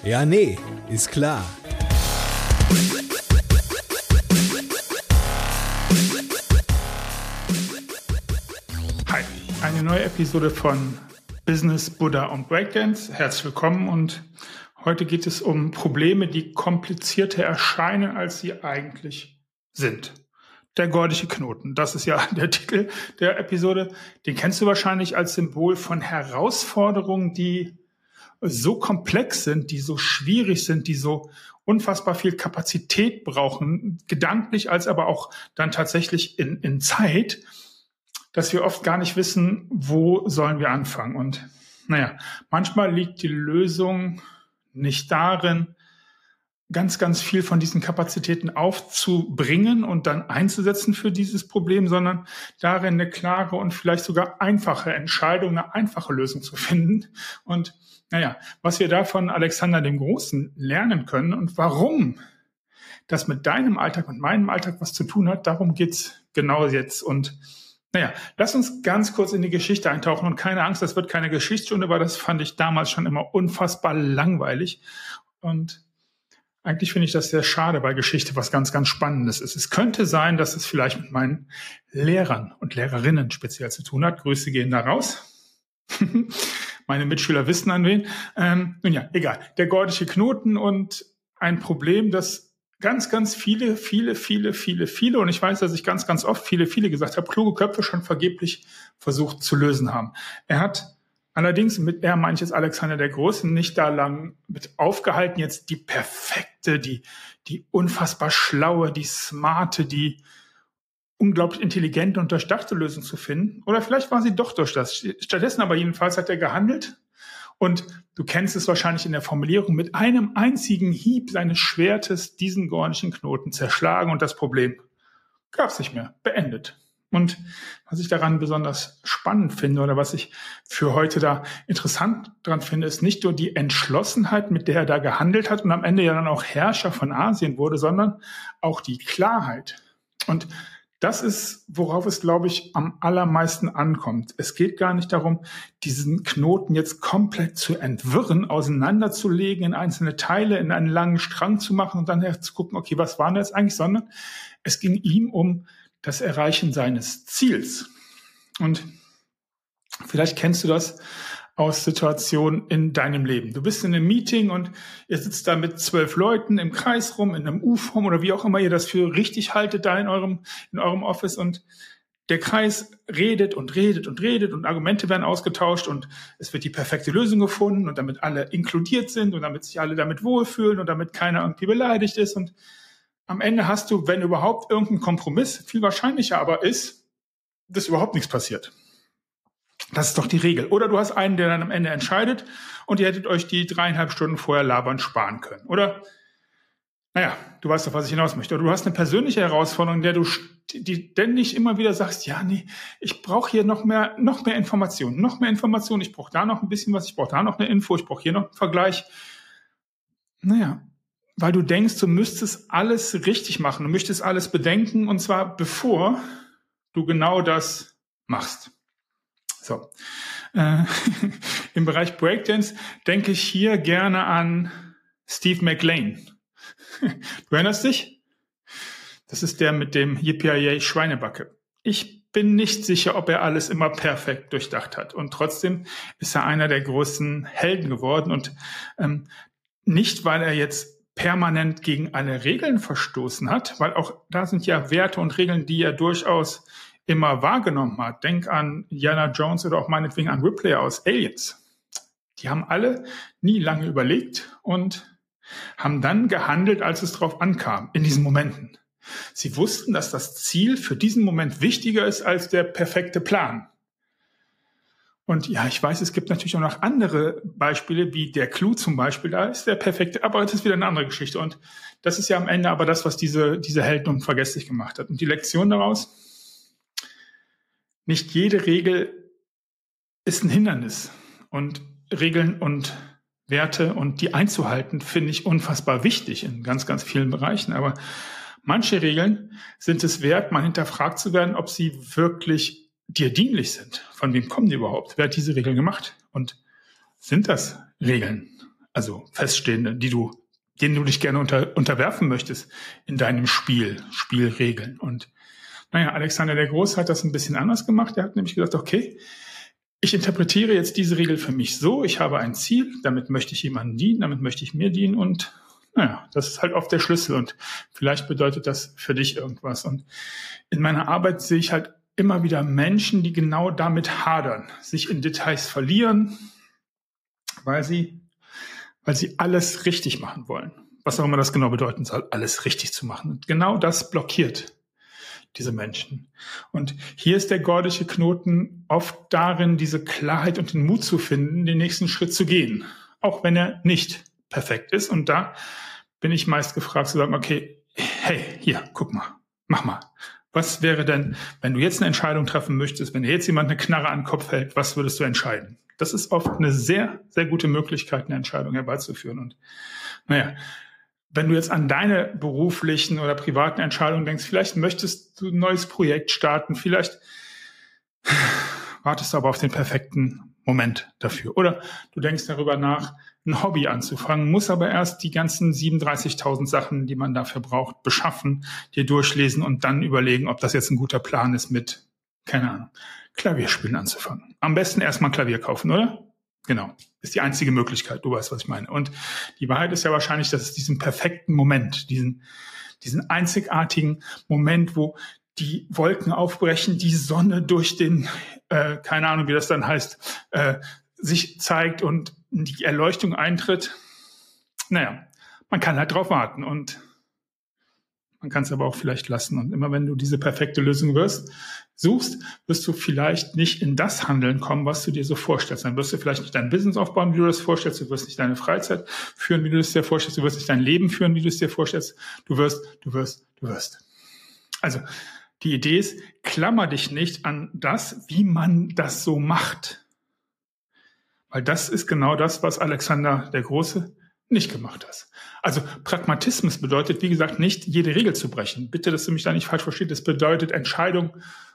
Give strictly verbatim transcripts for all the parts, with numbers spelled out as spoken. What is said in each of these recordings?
Ja, nee, ist klar. Hi, eine neue Episode von Business, Buddha und Breakdance. Herzlich willkommen und heute geht es um Probleme, die komplizierter erscheinen, als sie eigentlich sind. Der gordische Knoten, das ist ja der Titel der Episode. Den kennst du wahrscheinlich als Symbol von Herausforderungen, die so komplex sind, die so schwierig sind, die so unfassbar viel Kapazität brauchen, gedanklich als aber auch dann tatsächlich in, in Zeit, dass wir oft gar nicht wissen, wo sollen wir anfangen. Und naja, manchmal liegt die Lösung nicht darin, ganz, ganz viel von diesen Kapazitäten aufzubringen und dann einzusetzen für dieses Problem, sondern darin eine klare und vielleicht sogar einfache Entscheidung, eine einfache Lösung zu finden. Und naja, was wir da von Alexander dem Großen lernen können und warum das mit deinem Alltag und meinem Alltag was zu tun hat, darum geht's genau jetzt. Und naja, lass uns ganz kurz in die Geschichte eintauchen und keine Angst, das wird keine Geschichtsstunde, weil das fand ich damals schon immer unfassbar langweilig. Und eigentlich finde ich das sehr schade, weil Geschichte was ganz, ganz Spannendes ist. Es könnte sein, dass es vielleicht mit meinen Lehrern und Lehrerinnen speziell zu tun hat. Grüße gehen da raus. Meine Mitschüler wissen an wen. Ähm, nun ja, egal. Der gordische Knoten und ein Problem, das ganz, ganz viele, viele, viele, viele, viele, und ich weiß, dass ich ganz, ganz oft viele, viele gesagt habe, kluge Köpfe schon vergeblich versucht zu lösen haben. Er hat allerdings, mit er meine ich jetzt Alexander der Große, nicht da lang mit aufgehalten, jetzt die perfekte, die, die unfassbar schlaue, die smarte, die unglaublich intelligente und durchdachte Lösung zu finden. Oder vielleicht war sie doch durchdacht. Stattdessen aber jedenfalls hat er gehandelt. Und du kennst es wahrscheinlich in der Formulierung, mit einem einzigen Hieb seines Schwertes diesen gordischen Knoten zerschlagen und das Problem gab es nicht mehr, beendet. Und was ich daran besonders spannend finde oder was ich für heute da interessant dran finde, ist nicht nur die Entschlossenheit, mit der er da gehandelt hat und am Ende ja dann auch Herrscher von Asien wurde, sondern auch die Klarheit. Und das ist, worauf es, glaube ich, am allermeisten ankommt. Es geht gar nicht darum, diesen Knoten jetzt komplett zu entwirren, auseinanderzulegen, in einzelne Teile, in einen langen Strang zu machen und dann zu gucken, okay, was war denn jetzt eigentlich, sondern es ging ihm um das Erreichen seines Ziels. Und vielleicht kennst du das aus Situationen in deinem Leben. Du bist in einem Meeting und ihr sitzt da mit zwölf Leuten im Kreis rum, in einem U-Form oder wie auch immer ihr das für richtig haltet da in eurem, in eurem Office und der Kreis redet und redet und redet und Argumente werden ausgetauscht und es wird die perfekte Lösung gefunden und damit alle inkludiert sind und damit sich alle damit wohlfühlen und damit keiner irgendwie beleidigt ist und am Ende hast du, wenn überhaupt, irgendeinen Kompromiss. Viel wahrscheinlicher aber ist, dass überhaupt nichts passiert. Das ist doch die Regel. Oder du hast einen, der dann am Ende entscheidet und ihr hättet euch die dreieinhalb Stunden vorher labern sparen können. Oder, naja, du weißt doch, was ich hinaus möchte. Oder du hast eine persönliche Herausforderung, in der du die ständig immer wieder sagst, ja, nee, ich brauche hier noch mehr, noch mehr Informationen, noch mehr Informationen. Ich brauche da noch ein bisschen was, ich brauche da noch eine Info, ich brauche hier noch einen Vergleich. Naja, weil du denkst, du müsstest alles richtig machen, du möchtest alles bedenken und zwar bevor du genau das machst. So, äh, im Bereich Breakdance denke ich hier gerne an Steve McLean. Du erinnerst dich? Das ist der mit dem Yippie Schweinebacke. Ich bin nicht sicher, ob er alles immer perfekt durchdacht hat und trotzdem ist er einer der großen Helden geworden und ähm, nicht, weil er jetzt permanent gegen alle Regeln verstoßen hat, weil auch da sind ja Werte und Regeln, die er durchaus immer wahrgenommen hat. Denk an Indiana Jones oder auch meinetwegen an Ripley aus Aliens. Die haben alle nie lange überlegt und haben dann gehandelt, als es drauf ankam, in diesen Momenten. Sie wussten, dass das Ziel für diesen Moment wichtiger ist als der perfekte Plan. Und ja, ich weiß, es gibt natürlich auch noch andere Beispiele, wie der Clou zum Beispiel, da ist der perfekte, aber das ist wieder eine andere Geschichte. Und das ist ja am Ende aber das, was diese, diese Helden unvergesslich gemacht hat. Und die Lektion daraus: Nicht jede Regel ist ein Hindernis. Und Regeln und Werte und die einzuhalten, finde ich unfassbar wichtig in ganz, ganz vielen Bereichen. Aber manche Regeln sind es wert, mal hinterfragt zu werden, ob sie wirklich dir dienlich sind. Von wem kommen die überhaupt? Wer hat diese Regeln gemacht? Und sind das Regeln? also feststehende, die du, denen du dich gerne unter, unterwerfen möchtest in deinem Spiel, Spielregeln. Und naja, Alexander der Große hat das ein bisschen anders gemacht. Er hat nämlich gesagt, okay, ich interpretiere jetzt diese Regel für mich so, ich habe ein Ziel, damit möchte ich jemandem dienen, damit möchte ich mir dienen und naja, das ist halt oft der Schlüssel und vielleicht bedeutet das für dich irgendwas. Und in meiner Arbeit sehe ich halt immer wieder Menschen, die genau damit hadern, sich in Details verlieren, weil sie, weil sie alles richtig machen wollen. Was auch immer das genau bedeuten soll, alles richtig zu machen. Und genau das blockiert diese Menschen. Und hier ist der gordische Knoten oft darin, diese Klarheit und den Mut zu finden, den nächsten Schritt zu gehen, auch wenn er nicht perfekt ist. Und da bin ich meist gefragt zu sagen, okay, hey, hier, guck mal, mach mal. Was wäre denn, wenn du jetzt eine Entscheidung treffen möchtest, wenn dir jetzt jemand eine Knarre an den Kopf hält, was würdest du entscheiden? Das ist oft eine sehr, sehr gute Möglichkeit, eine Entscheidung herbeizuführen. Und naja, wenn du jetzt an deine beruflichen oder privaten Entscheidungen denkst, vielleicht möchtest du ein neues Projekt starten, vielleicht wartest du aber auf den perfekten Moment dafür. Oder du denkst darüber nach, ein Hobby anzufangen, muss aber erst die ganzen siebenunddreißigtausend Sachen, die man dafür braucht, beschaffen, dir durchlesen und dann überlegen, ob das jetzt ein guter Plan ist mit, keine Ahnung, Klavierspielen anzufangen. Am besten erstmal Klavier kaufen, oder? Genau, ist die einzige Möglichkeit, du weißt, was ich meine. Und die Wahrheit ist ja wahrscheinlich, dass es diesen perfekten Moment, diesen, diesen einzigartigen Moment, wo die Wolken aufbrechen, die Sonne durch den, äh, keine Ahnung, wie das dann heißt, äh, sich zeigt und die Erleuchtung eintritt. Naja, man kann halt drauf warten und man kann es aber auch vielleicht lassen. Und immer wenn du diese perfekte Lösung wirst, suchst, wirst du vielleicht nicht in das Handeln kommen, was du dir so vorstellst. Dann wirst du vielleicht nicht dein Business aufbauen, wie du das vorstellst. Du wirst nicht deine Freizeit führen, wie du es dir vorstellst. Du wirst nicht dein Leben führen, wie du es dir vorstellst. Du wirst, du wirst, du wirst. Also die Idee ist, klammer dich nicht an das, wie man das so macht. Weil das ist genau das, was Alexander der Große nicht gemacht hat. Also Pragmatismus bedeutet, wie gesagt, nicht jede Regel zu brechen. Bitte, dass du mich da nicht falsch verstehst. Das bedeutet, Entscheidungen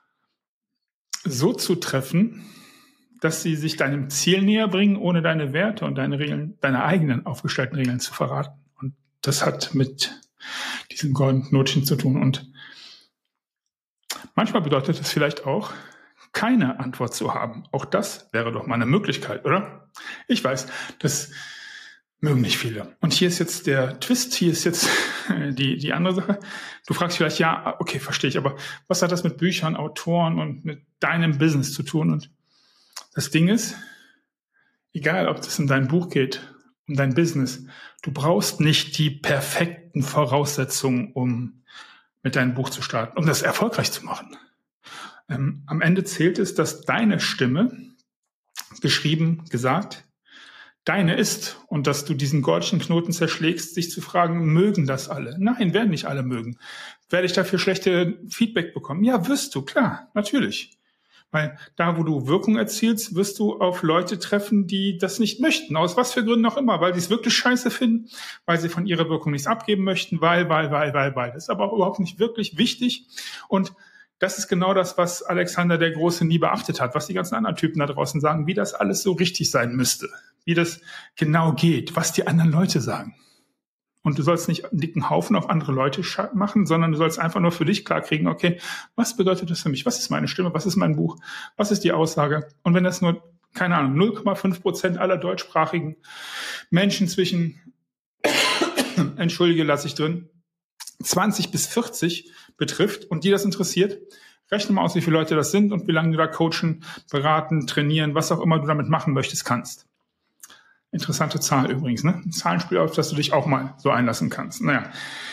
so zu treffen, dass sie sich deinem Ziel näher bringen, ohne deine Werte und deine Regeln, deine eigenen aufgestellten Regeln zu verraten. Und das hat mit diesem goldenen Knotchen zu tun. Und manchmal bedeutet es vielleicht auch, keine Antwort zu haben. Auch das wäre doch mal eine Möglichkeit, oder? Ich weiß, das mögen nicht viele. Und hier ist jetzt der Twist, hier ist jetzt die, die andere Sache. Du fragst vielleicht, ja, okay, verstehe ich, aber was hat das mit Büchern, Autoren und mit deinem Business zu tun? Und das Ding ist, egal ob es um dein Buch geht, um dein Business, du brauchst nicht die perfekten Voraussetzungen, um mit deinem Buch zu starten, um das erfolgreich zu machen. Ähm, am Ende zählt es, dass deine Stimme, geschrieben, gesagt, deine ist und dass du diesen gordischen Knoten zerschlägst, sich zu fragen, mögen das alle? Nein, werden nicht alle mögen. Werde ich dafür schlechte Feedback bekommen? Ja, wirst du, klar, natürlich. Weil da, wo du Wirkung erzielst, wirst du auf Leute treffen, die das nicht möchten. Aus was für Gründen auch immer. Weil sie es wirklich scheiße finden, weil sie von ihrer Wirkung nichts abgeben möchten, weil, weil, weil, weil, weil. Das ist aber auch überhaupt nicht wirklich wichtig. Und das ist genau das, was Alexander der Große nie beachtet hat, was die ganzen anderen Typen da draußen sagen, wie das alles so richtig sein müsste, wie das genau geht, was die anderen Leute sagen. Und du sollst nicht einen dicken Haufen auf andere Leute machen, sondern du sollst einfach nur für dich klarkriegen, okay, was bedeutet das für mich? Was ist meine Stimme? Was ist mein Buch? Was ist die Aussage? Und wenn das nur, keine Ahnung, null Komma fünf Prozent aller deutschsprachigen Menschen zwischen, entschuldige, lasse ich drin, zwanzig bis vierzig betrifft und die das interessiert, rechne mal aus, wie viele Leute das sind und wie lange du da coachen, beraten, trainieren, was auch immer du damit machen möchtest, kannst. Interessante Zahl übrigens, ne? Ein Zahlenspiel, auf das du dich auch mal so einlassen kannst. Naja.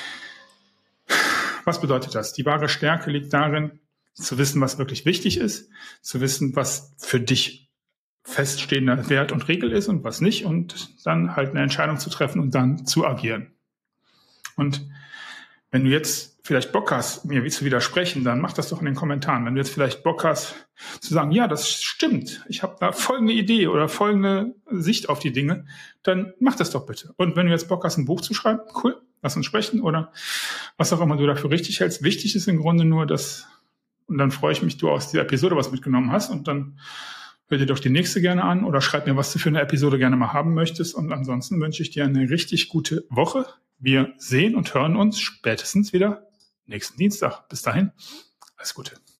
Was bedeutet das? Die wahre Stärke liegt darin, zu wissen, was wirklich wichtig ist, zu wissen, was für dich feststehender Wert und Regel ist und was nicht und dann halt eine Entscheidung zu treffen und dann zu agieren. Und wenn du jetzt vielleicht Bock hast, mir zu widersprechen, dann mach das doch in den Kommentaren. Wenn du jetzt vielleicht Bock hast, zu sagen, ja, das stimmt, ich habe da folgende Idee oder folgende Sicht auf die Dinge, dann mach das doch bitte. Und wenn du jetzt Bock hast, ein Buch zu schreiben, cool, lass uns sprechen oder was auch immer du dafür richtig hältst. Wichtig ist im Grunde nur, dass, und dann freue ich mich, du aus dieser Episode was mitgenommen hast und dann würde hör dir doch die nächste gerne an oder schreib mir, was du für eine Episode gerne mal haben möchtest. Und ansonsten wünsche ich dir eine richtig gute Woche. Wir sehen und hören uns spätestens wieder nächsten Dienstag. Bis dahin, alles Gute.